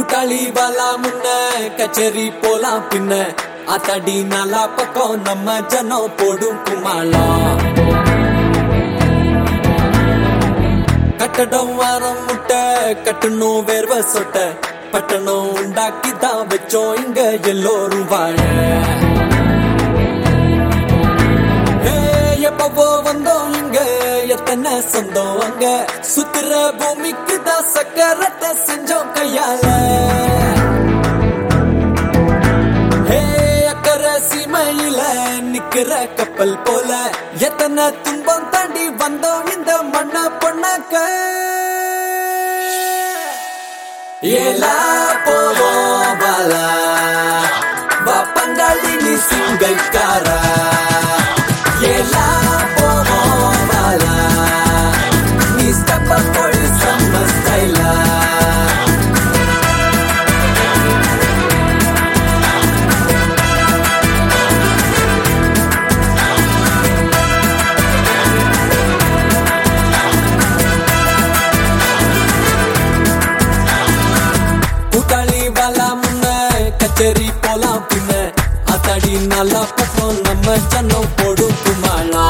கூட்டாளி வாலா முன்ன கச்சேரி போலாம் பின்ன ஆத்தாடி நாலா பக்கம் நம்ம ஜனம் போடும் குமாளம். கட்டடம் வாரம் முட்டை கட்டணும் வேர்வ சொட்ட பட்டணம் உண்டாக்கிதான் வச்சோம் இங்க எல்லோரும் வாழ. எப்பவோ வந்தோம் இங்க எத்தனை சொந்தம் அங்க சுத்துற பூமிக்கு தான் சக்கரத்தை செஞ்சோம் கையால. அக்கறை சீமையில நிக்கிற கப்பல் போல எத்தனை துன்பம் தாண்டி வந்தோம் இந்த மண்ண பொண்ணாக்க. ஏலா போவோம் பாலா வா பங்காளி நீ சிங்கைக்காரா. ஏலா போவோம் பாலா நீ ஸ்டெப்ப போடு செம்ம ஸ்டைலா. கூட்டாளி வாலா முன்ன கச்சேரி போலாம் பின்ன ஆத்தாடி நல்லா பக்கம் நம்ம ஜனம் போடும் குமாளா.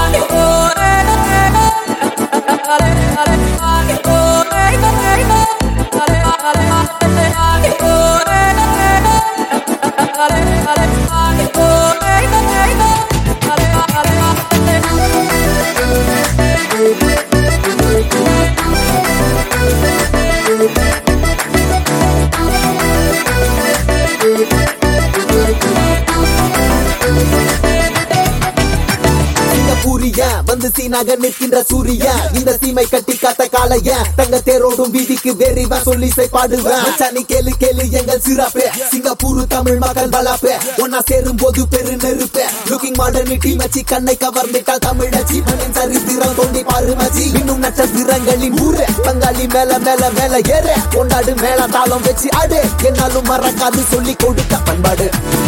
வந்து சீனாக நிற்கின்ற சூரிய இந்த சீமை கட்டி காத்த காளைய தங்க தேரோடும் வீதிக்கு வெறிவா சொல்லி பாடுவேன். சனி கேளு கேளு எங்கள் சிறப்பு சிங்கப்பூர் தமிழ் மக்கள் வளர்ப்பு ஒன்னா சேரும் போது பெரு நெருப்பு. லுக்கிங் மாடர்னிட்டி மச்சி கண்ணை கவர்ந்துட்டால் தமிழச்சி மண்ணின் சரித்திரம் தோண்டி பாரு மச்சி. இன்னும் நட்சத்திரங்களின் ஊரு பங்காளி மேல மேல மேல ஏற கொண்டாடு மேல தாளம் வச்சு ஆடு என்னாலும் மறக்காது சொல்லி கொடுத்த பண்பாடு.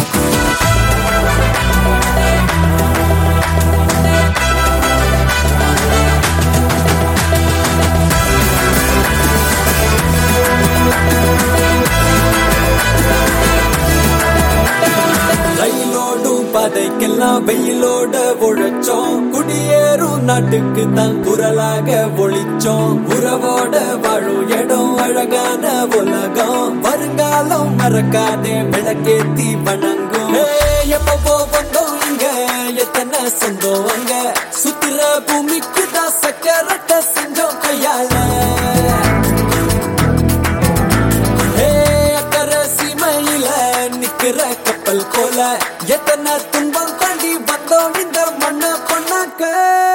ரயிலோடும் பதைக்கெல்லாம் வெயிலோட உழைச்சோம் குடியேறும் நாட்டுக்கு தான் குரலாக ஒழிச்சோம். உறவோட வாழும் இடம் அழகான உலகம் வருங்காலம் மறக்காதே விளக்கேத்தி வணங்கும். எப்பவோ வந்தோம் இங்க எத்தனை சொந்தம் அங்க சுத்துற பூமிக்கு தான் சக்கரத்தை செஞ்சோம் கையால. அக்கறை சீமையில நிக்கிற கப்பல் போல எத்தனை துன்பம் தாண்டி வந்தோம் இந்த மண்ண பொண்ணாக்க.